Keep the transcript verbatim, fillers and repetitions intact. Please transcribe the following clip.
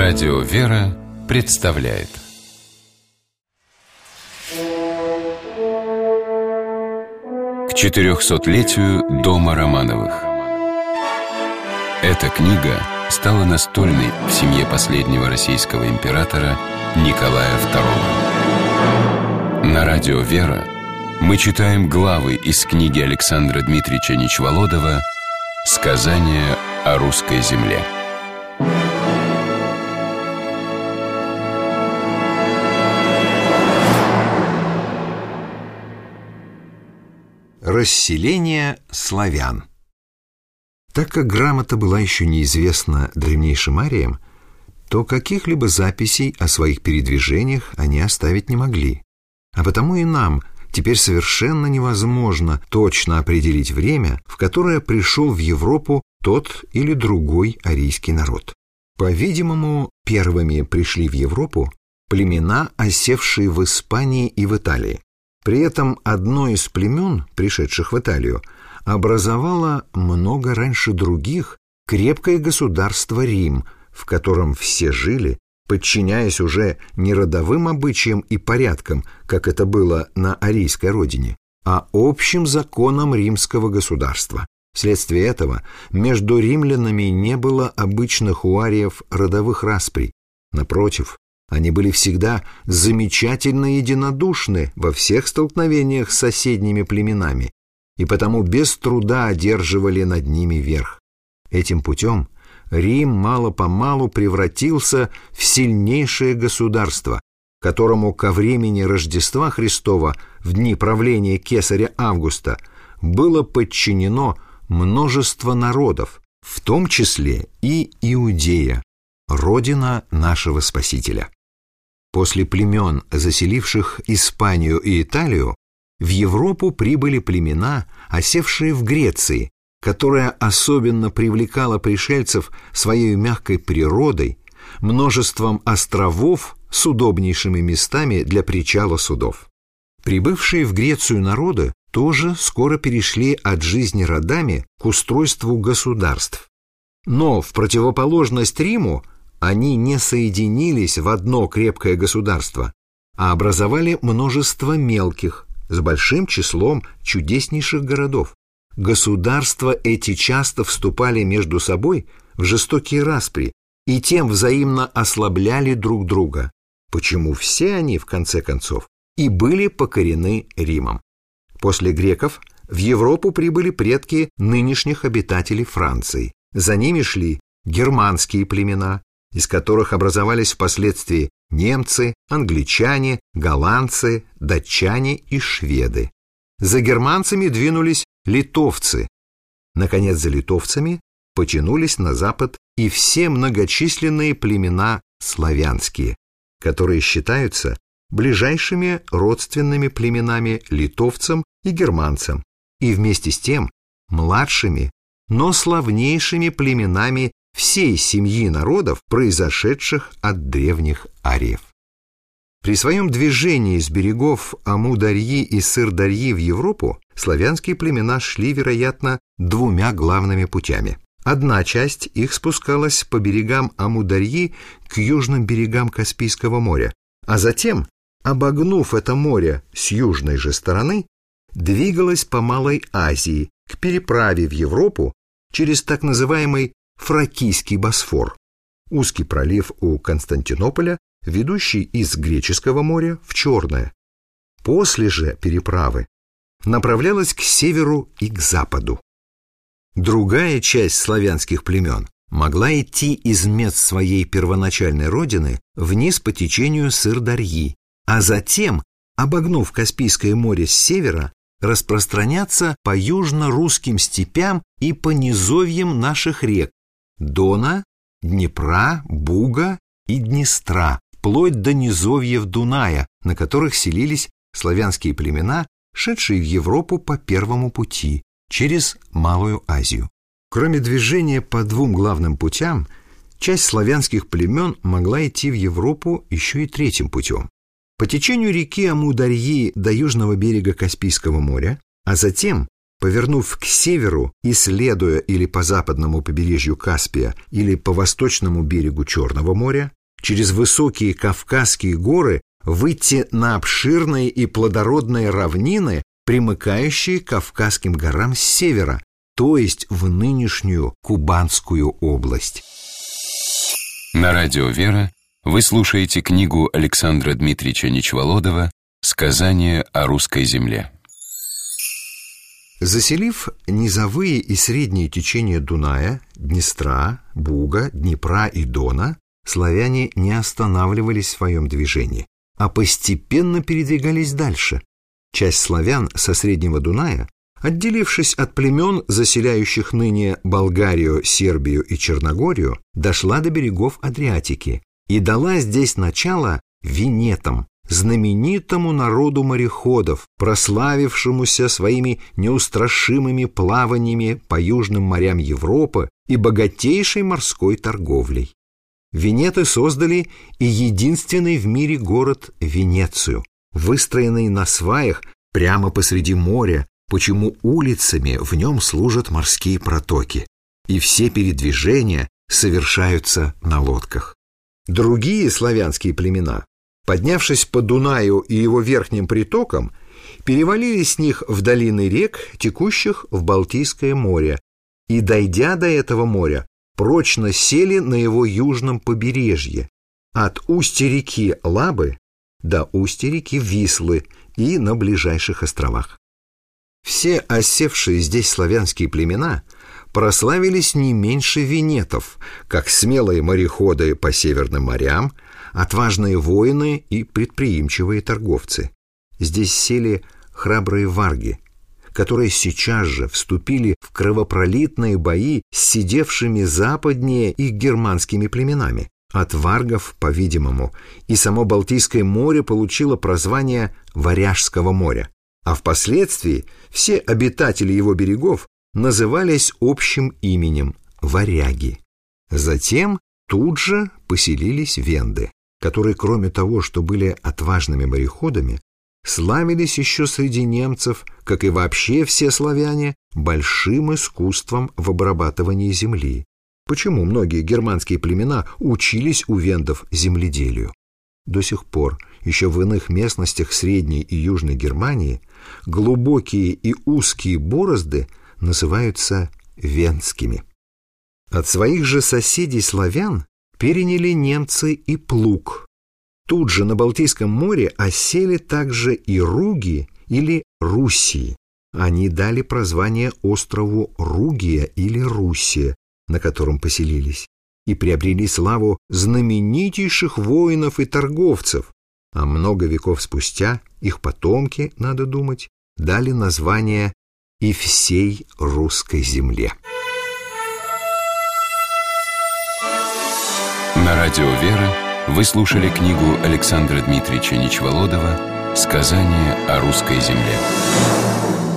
Радио «Вера» представляет к четырехсотлетию дома Романовых. Эта книга стала настольной в семье последнего российского императора Николая второго. На радио «Вера» мы читаем главы из книги Александра Дмитриевича Нечволодова «Сказание о русской земле». Расселение славян. Так как грамота была еще неизвестна древнейшим ариям, то каких-либо записей о своих передвижениях они оставить не могли. А потому и нам теперь совершенно невозможно точно определить время, в которое пришел в Европу тот или другой арийский народ. По-видимому, первыми пришли в Европу племена, осевшие в Испании и в Италии. При этом одно из племен, пришедших в Италию, образовало много раньше других крепкое государство Рим, в котором все жили, подчиняясь уже не родовым обычаям и порядкам, как это было на арийской родине, а общим законам римского государства. Вследствие этого между римлянами не было обычных у ариев родовых расприй. Напротив, они были всегда замечательно единодушны во всех столкновениях с соседними племенами и потому без труда одерживали над ними верх. Этим путем Рим мало-помалу превратился в сильнейшее государство, которому ко времени Рождества Христова в дни правления кесаря Августа было подчинено множество народов, в том числе и Иудея, родина нашего Спасителя. После племен, заселивших Испанию и Италию, в Европу прибыли племена, осевшие в Греции, которая особенно привлекала пришельцев своей мягкой природой, множеством островов с удобнейшими местами для причала судов. Прибывшие в Грецию народы тоже скоро перешли от жизни родами к устройству государств. Но в противоположность Риму они не соединились в одно крепкое государство, а образовали множество мелких, с большим числом чудеснейших городов. Государства эти часто вступали между собой в жестокие распри и тем взаимно ослабляли друг друга, почему все они, в конце концов, и были покорены Римом. После греков в Европу прибыли предки нынешних обитателей Франции. За ними шли германские племена, из которых образовались впоследствии немцы, англичане, голландцы, датчане и шведы. За германцами двинулись литовцы. Наконец, за литовцами потянулись на запад и все многочисленные племена славянские, которые считаются ближайшими родственными племенами литовцам и германцам, и вместе с тем младшими, но славнейшими племенами всей семьи народов, произошедших от древних ариев. При своем движении с берегов Амударьи и Сырдарьи в Европу славянские племена шли, вероятно, двумя главными путями. Одна часть их спускалась по берегам Амударьи к южным берегам Каспийского моря, а затем, обогнув это море с южной же стороны, двигалась по Малой Азии к переправе в Европу через так называемый Фракийский Босфор, узкий пролив у Константинополя, ведущий из Греческого моря в Черное. После же переправы направлялась к северу и к западу. Другая часть славянских племен могла идти из мест своей первоначальной родины вниз по течению Сырдарьи, а затем, обогнув Каспийское море с севера, распространяться по южно-русским степям и по низовьям наших рек Дона, Днепра, Буга и Днестра, вплоть до низовьев Дуная, на которых селились славянские племена, шедшие в Европу по первому пути, через Малую Азию. Кроме движения по двум главным путям, часть славянских племен могла идти в Европу еще и третьим путем. По течению реки Амударьи до южного берега Каспийского моря, а затем, повернув к северу и следуя или по западному побережью Каспия, или по восточному берегу Черного моря, через высокие Кавказские горы выйти на обширные и плодородные равнины, примыкающие к Кавказским горам с севера, то есть в нынешнюю Кубанскую область. На радио «Вера» вы слушаете книгу Александра Дмитриевича Нечволодова «Сказание о русской земле». Заселив низовые и средние течения Дуная, Днестра, Буга, Днепра и Дона, славяне не останавливались в своем движении, а постепенно передвигались дальше. Часть славян со Среднего Дуная, отделившись от племен, заселяющих ныне Болгарию, Сербию и Черногорию, дошла до берегов Адриатики и дала здесь начало венетам, знаменитому народу мореходов, прославившемуся своими неустрашимыми плаваниями по южным морям Европы и богатейшей морской торговлей. Венеты создали и единственный в мире город Венецию, выстроенный на сваях прямо посреди моря, почему улицами в нем служат морские протоки, и все передвижения совершаются на лодках. Другие славянские племена, поднявшись по Дунаю и его верхним притокам, перевалили с них в долины рек, текущих в Балтийское море, и, дойдя до этого моря, прочно сели на его южном побережье, от устья реки Лабы до устья реки Вислы и на ближайших островах. Все осевшие здесь славянские племена прославились не меньше венетов, как смелые мореходы по северным морям, отважные воины и предприимчивые торговцы. Здесь сели храбрые варги, которые сейчас же вступили в кровопролитные бои с сидевшими западнее их германскими племенами. От варгов, по-видимому, и само Балтийское море получило прозвание Варяжского моря, а впоследствии все обитатели его берегов назывались общим именем варяги. Затем тут же поселились венды, которые, кроме того, что были отважными мореходами, славились еще среди немцев, как и вообще все славяне, большим искусством в обрабатывании земли. Почему многие германские племена учились у вендов земледелию? До сих пор, еще в иных местностях Средней и Южной Германии, глубокие и узкие борозды называются вендскими. От своих же соседей славян переняли немцы и плуг. Тут же на Балтийском море осели также и руги или руссии. Они дали прозвание острову Ругия или Руссия, на котором поселились, и приобрели славу знаменитейших воинов и торговцев, а много веков спустя их потомки, надо думать, дали название и всей русской земле. На радио «Вера» вы слушали книгу Александра Дмитриевича Нечволодова «Сказание о русской земле».